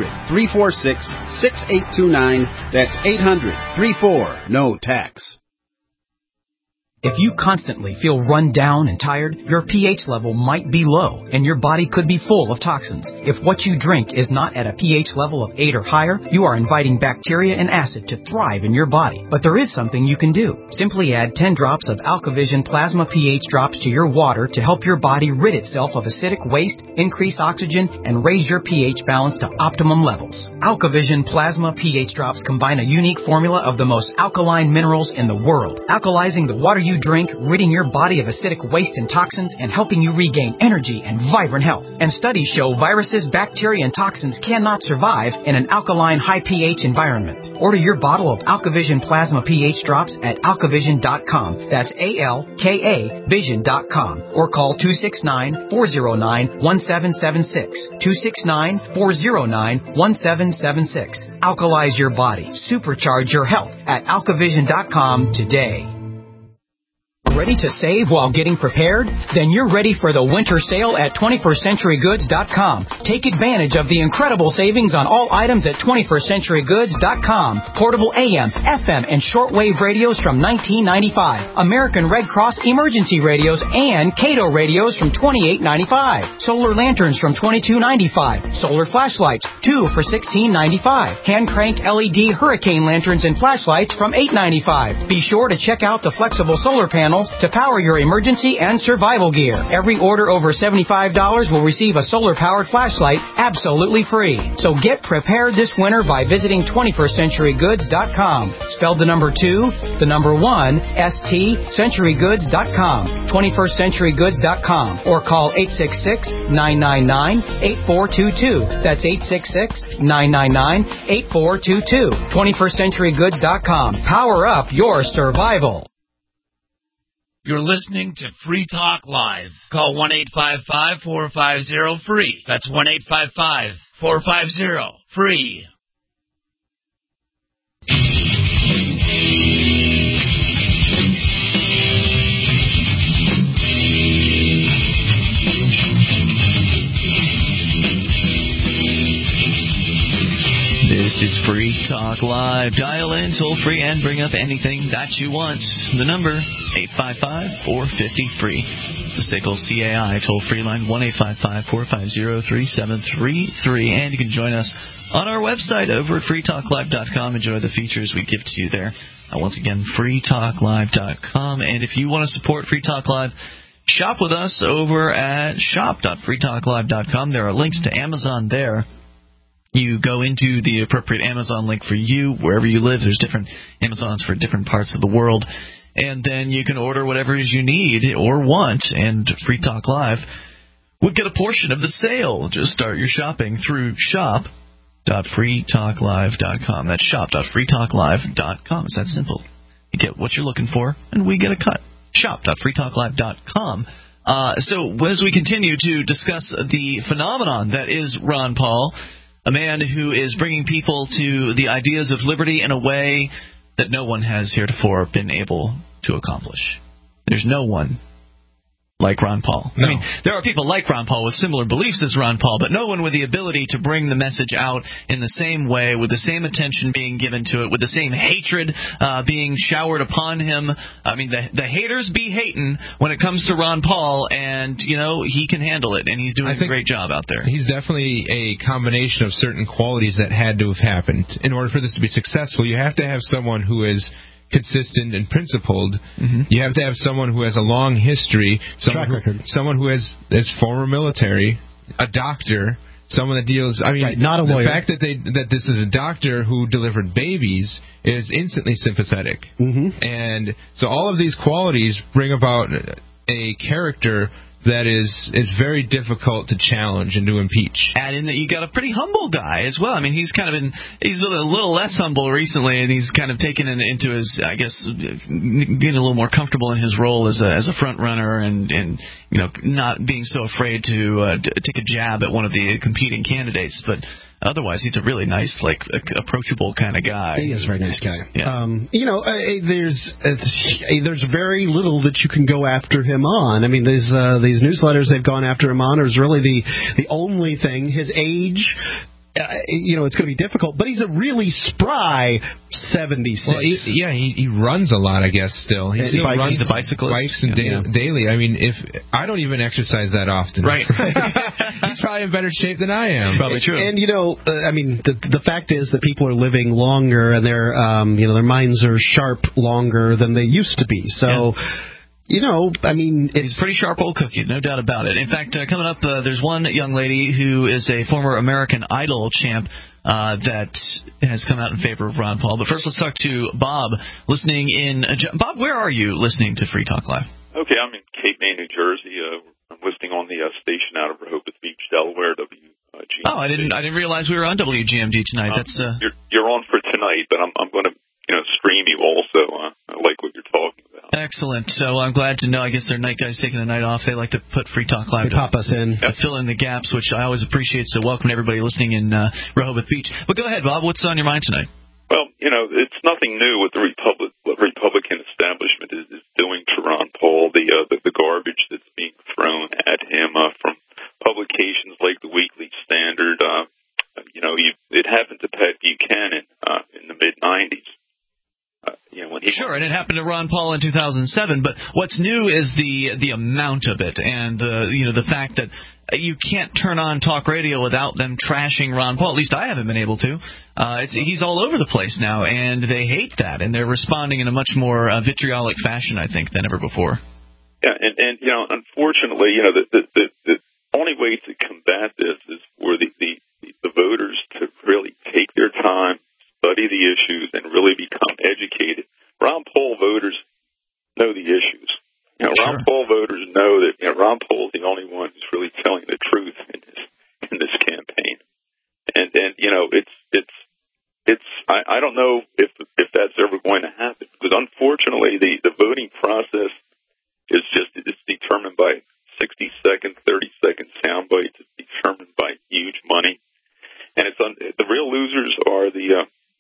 800-346-6829. That's 800-34-NO-TAX. If you constantly feel run down and tired, your pH level might be low, and your body could be full of toxins. If what you drink is not at a pH level of 8 or higher, you are inviting bacteria and acid to thrive in your body. But there is something you can do. Simply add 10 drops of AlkaVision Plasma pH drops to your water to help your body rid itself of acidic waste, increase oxygen, and raise your pH balance to optimum levels. AlkaVision Plasma pH drops combine a unique formula of the most alkaline minerals in the world, alkalizing the water you drink, ridding your body of acidic waste and toxins, and helping you regain energy and vibrant health. And studies show viruses, bacteria, and toxins cannot survive in an alkaline, high pH environment. Order your bottle of AlkaVision Plasma pH drops at alkavision.com. That's ALKA Vision.com. Or call 269-409-1776. 269-409-1776. Alkalize your body. Supercharge your health at alkavision.com today. Ready to save while getting prepared? Then you're ready for the winter sale at 21stCenturyGoods.com. Take advantage of the incredible savings on all items at 21stCenturyGoods.com. Portable AM, FM, and shortwave radios from $19.95. American Red Cross emergency radios and Cato radios from $28.95. Solar lanterns from $22.95. Solar flashlights, 2 for $16.95. Hand crank LED hurricane lanterns and flashlights from $8.95. Be sure to check out the flexible solar panels to power your emergency and survival gear. Every order over $75 will receive a solar-powered flashlight absolutely free. So get prepared this winter by visiting 21stCenturyGoods.com. Spelled the number 2, the number 1, ST, CenturyGoods.com. 21stCenturyGoods.com. Or call 866-999-8422. That's 866-999-8422. 21stCenturyGoods.com. Power up your survival. You're listening to Free Talk Live. Call 1-855-450-FREE. That's 1-855-450-FREE. This is Free Talk Live. Dial in toll-free and bring up anything that you want. The number, 855-450-FREE. It's the SACL CAI toll-free line, 1-855-450-3733. And you can join us on our website over at freetalklive.com. Enjoy the features we give to you there. Once again, freetalklive.com. And if you want to support Free Talk Live, shop with us over at shop.freetalklive.com. There are links to Amazon there. You go into the appropriate Amazon link for you, wherever you live. There's different Amazons for different parts of the world. And then you can order whatever it is you need or want, and Free Talk Live will get a portion of the sale. Just start your shopping through shop.freetalklive.com. That's shop.freetalklive.com. It's that simple. You get what you're looking for, and we get a cut. Shop.freetalklive.com. So as we continue to discuss the phenomenon that is Ron Paul, a man who is bringing people to the ideas of liberty in a way that no one has heretofore been able to accomplish. There's no one like Ron Paul. No. I mean, there are people like Ron Paul with similar beliefs as Ron Paul, but no one with the ability to bring the message out in the same way, with the same attention being given to it, with the same hatred being showered upon him. I mean, the haters be hating when it comes to Ron Paul, and, you know, he can handle it, and he's doing a great job out there. He's definitely a combination of certain qualities that had to have happened. In order for this to be successful, you have to have someone who is consistent and principled. Mm-hmm. You have to have someone who has a long history, someone who is former military, a doctor, someone that deals. I mean, right, not a lawyer. The fact that this is a doctor who delivered babies is instantly sympathetic, and so all of these qualities bring about a character that is very difficult to challenge and to impeach. Add in that you got a pretty humble guy as well. I mean, he's a little less humble recently, and he's kind of taken into his, I guess, getting a little more comfortable in his role as a front runner, and you know, not being so afraid to take a jab at one of the competing candidates. But otherwise he's a really nice, like, approachable kind of guy. He is a very nice guy. Yeah. There's very little that you can go after him on. I mean, these newsletters they've gone after him on is really the only thing. His age. It's going to be difficult, but he's a really spry 76. Well, he runs a lot, I guess. Still, he still runs the bicyclist, bikes and daily. I mean, if I don't even exercise that often, right? He's probably in better shape than I am. Probably true. And the fact is that people are living longer, and their minds are sharp longer than they used to be. So. Yeah. He's a pretty sharp old cookie, no doubt about it. In fact, coming up, there's one young lady who is a former American Idol champ that has come out in favor of Ron Paul. But first, let's talk to Bob, listening in. Bob, where are you listening to Free Talk Live? Okay, I'm in Cape May, New Jersey. I'm listening on the station out of Rehoboth Beach, Delaware, WGMD. Oh, I didn't realize we were on WGMD tonight. You're on for tonight, but I'm going to stream you also. I like what you're talking about. Excellent. So I'm glad to know. I guess they're night guys taking the night off. They like to put Free Talk Live. They pop us in. To fill in the gaps, which I always appreciate. So welcome to everybody listening in Rehoboth Beach. But go ahead, Bob. What's on your mind tonight? Well, it's nothing new what the Republican establishment is doing to Ron Paul. The garbage that's being thrown at him from publications like the Weekly Standard. It happened to Pat Buchanan in the mid-'90s. Sure, and it happened to Ron Paul in 2007. But what's new is the amount of it, and the fact that you can't turn on talk radio without them trashing Ron Paul. At least I haven't been able to. He's all over the place now, and they hate that, and they're responding in a much more vitriolic fashion, I think, than ever before. Yeah, and unfortunately, the only way to combat this is for the voters to really take their time, study the issues, and really become educated. Ron Paul voters know the issues. Ron Paul voters know that Ron Paul is the only one who's really telling the truth in this campaign. And it's I don't know if that's ever going to happen, because unfortunately the voting process is it's determined by 60-second, 30-second sound bites. It's determined by huge money, and the real losers are the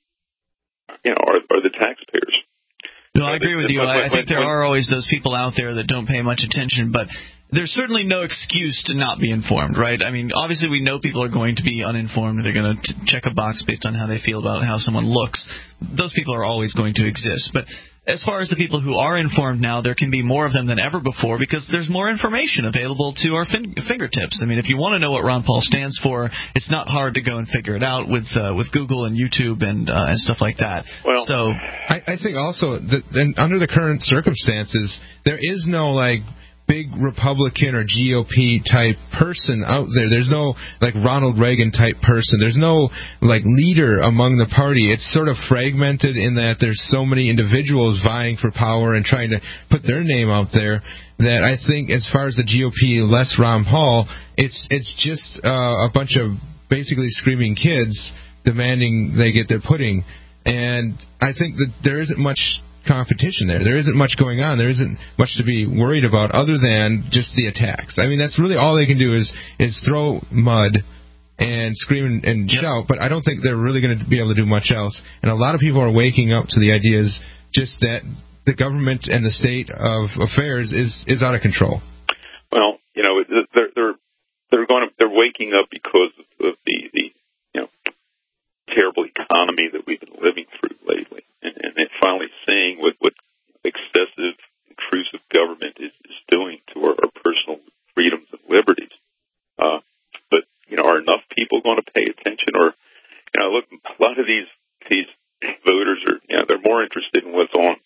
taxpayers. No, I agree with you. I think there are always those people out there that don't pay much attention, but there's certainly no excuse to not be informed, right? I mean, obviously we know people are going to be uninformed. They're going to check a box based on how they feel about how someone looks. Those people are always going to exist. But as far as the people who are informed now, there can be more of them than ever before because there's more information available to our fingertips. I mean, if you want to know what Ron Paul stands for, it's not hard to go and figure it out with Google and YouTube and stuff like that. Well, so I think also that under the current circumstances, there is no big Republican or GOP type person out there. There's no Ronald Reagan type person. There's no leader among the party. It's sort of fragmented in that there's so many individuals vying for power and trying to put their name out there that I think as far as the GOP, less Ron Paul, it's just a bunch of basically screaming kids demanding they get their pudding. And I think that there isn't much competition there. There isn't much going on. There isn't much to be worried about other than just the attacks. I mean, that's really all they can do is throw mud and scream and shout, but I don't think they're really going to be able to do much else. And a lot of people are waking up to the ideas just that the government and the state of affairs is out of control. Well, they're waking up because of the terrible economy that we've been living through lately. And they're finally seeing what excessive, intrusive government is doing to our personal freedoms and liberties. But are enough people going to pay attention? Or, look, a lot of these voters are, they're more interested in what's on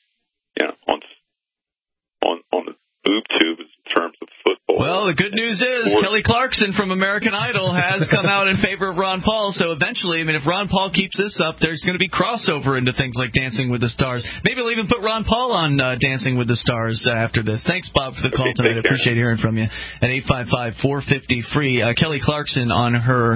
the boob tube in terms of football. Well, the good news is Kelly Clarkson from American Idol has come out in favor of Ron Paul. So eventually, if Ron Paul keeps this up, there's going to be crossover into things like Dancing with the Stars. Maybe they'll even put Ron Paul on Dancing with the Stars after this. Thanks, Bob, for the call tonight. I appreciate hearing from you at 855-450-FREE. Kelly Clarkson on her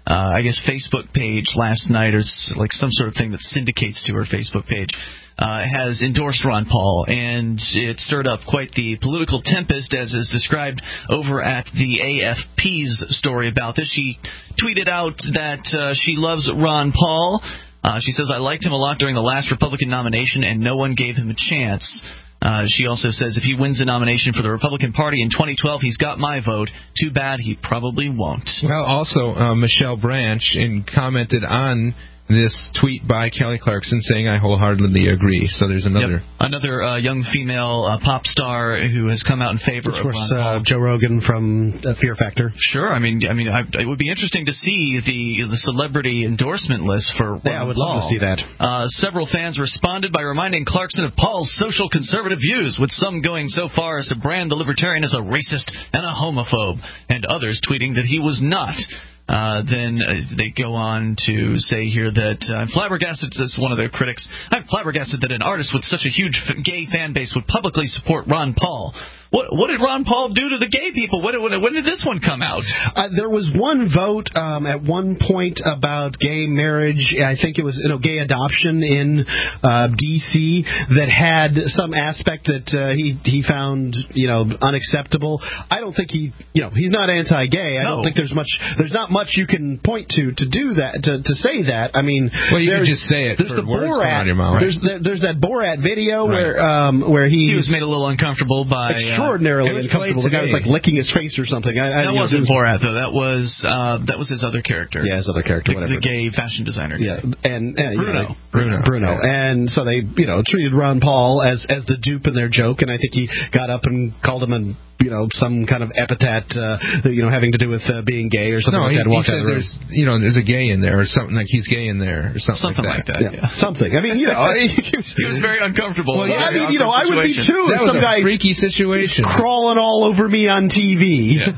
I guess, Facebook page last night, or like some sort of thing that syndicates to her Facebook page, has endorsed Ron Paul, and it stirred up quite the political tempest, as is described over at the AFP's story about this. She tweeted out that she loves Ron Paul. She says, I liked him a lot during the last Republican nomination, and no one gave him a chance. She also says if he wins the nomination for the Republican Party in 2012, he's got my vote. Too bad he probably won't. Well, also, Michelle Branch commented on this tweet by Kelly Clarkson saying, I wholeheartedly agree. So there's another. Yep. Another young female pop star who has come out in favor of Ron Paul. Joe Rogan from Fear Factor. Sure. I mean, it would be interesting to see the celebrity endorsement list for Ron Paul. Yeah, I would love to see that. Several fans responded by reminding Clarkson of Paul's social conservative views, with some going so far as to brand the libertarian as a racist and a homophobe, and others tweeting that he was not. Then they go on to say here that I'm flabbergasted, this is one of their critics, I'm flabbergasted that an artist with such a huge gay fan base would publicly support Ron Paul. What did Ron Paul do to the gay people? When did this one come out? There was one vote at one point about gay marriage. I think it was gay adoption in D.C. that had some aspect that he found unacceptable. I don't think he's not anti-gay. I don't think there's not much you can point to do that to say that. I mean, well, you can just say it. There's the words Borat. Out of your mouth, right? There's that Borat video where he was made a little uncomfortable by. Extraordinarily uncomfortable. The guy was like licking his face or something. That wasn't Borat, though. That was his other character. Yeah, his other character. The gay fashion designer. Yeah, and Bruno. And so they treated Ron Paul as the dupe in their joke, and I think he got up and called him some kind of epithet, having to do with being gay or something like that. He said there's a gay in there, or something like he's gay in there, or something like that. Yeah. Something. I mean, he was very uncomfortable. Well, I mean, I would be too. That was a freaky situation. Crawling all over me on TV. Yeah.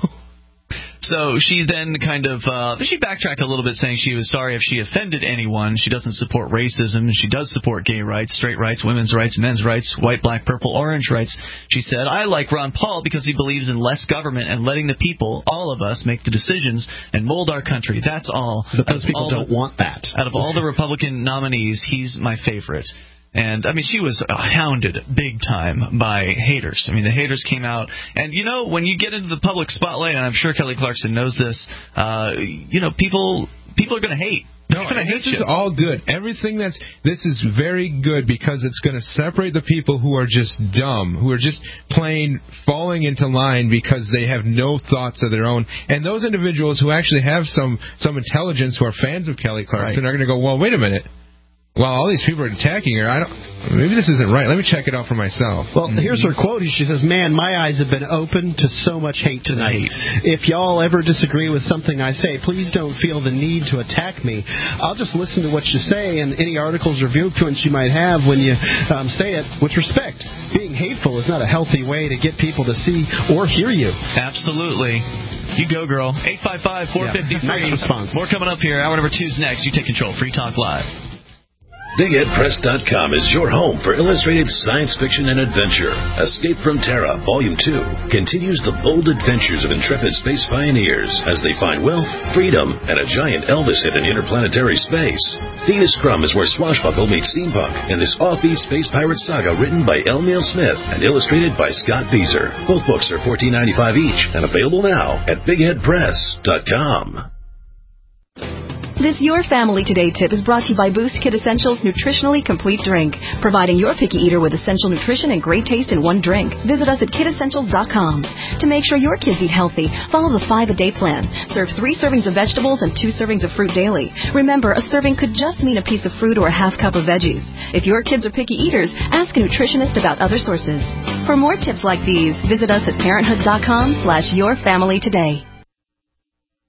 So she then she backtracked a little bit, saying she was sorry if she offended anyone. She doesn't support racism. She does support gay rights, straight rights, women's rights, men's rights, white, black, purple, orange rights. She said, I like Ron Paul because he believes in less government and letting the people, all of us, make the decisions and mold our country. That's all. But those people don't want that. Out of all the Republican nominees, he's my favorite. And, I mean, she was hounded big time by haters. I mean, the haters came out. And, when you get into the public spotlight, and I'm sure Kelly Clarkson knows this, people are going to hate. No, this is all good. This is very good because it's going to separate the people who are just dumb, who are just plain falling into line because they have no thoughts of their own. And those individuals who actually have some intelligence, who are fans of Kelly Clarkson, are going to go, well, wait a minute. Well, all these people are attacking her. Maybe this isn't right. Let me check it out for myself. Well, here's her quote. She says, man, my eyes have been open to so much hate tonight. If y'all ever disagree with something I say, please don't feel the need to attack me. I'll just listen to what you say and any articles or viewpoints you might have when you say it with respect. Being hateful is not a healthy way to get people to see or hear you. Absolutely. You go, girl. 855-450-FREE. Nice response. More coming up here. Hour number 2's next. You take control. Free Talk Live. BigHeadPress.com is your home for illustrated science fiction and adventure. Escape from Terra, Volume 2, continues the bold adventures of intrepid space pioneers as they find wealth, freedom, and a giant Elvis hit in interplanetary space. Venus Crumb is where swashbuckle meets steampunk in this offbeat space pirate saga written by L. Neil Smith and illustrated by Scott Beezer. Both books are $14.95 each and available now at BigHeadPress.com. This Your Family Today tip is brought to you by Boost Kid Essentials Nutritionally Complete Drink, providing your picky eater with essential nutrition and great taste in one drink. Visit us at kidessentials.com. To make sure your kids eat healthy, follow the 5-a-day plan. Serve 3 servings of vegetables and 2 servings of fruit daily. Remember, a serving could just mean a piece of fruit or a half cup of veggies. If your kids are picky eaters, ask a nutritionist about other sources. For more tips like these, visit us at parenthood.com/yourfamilytoday.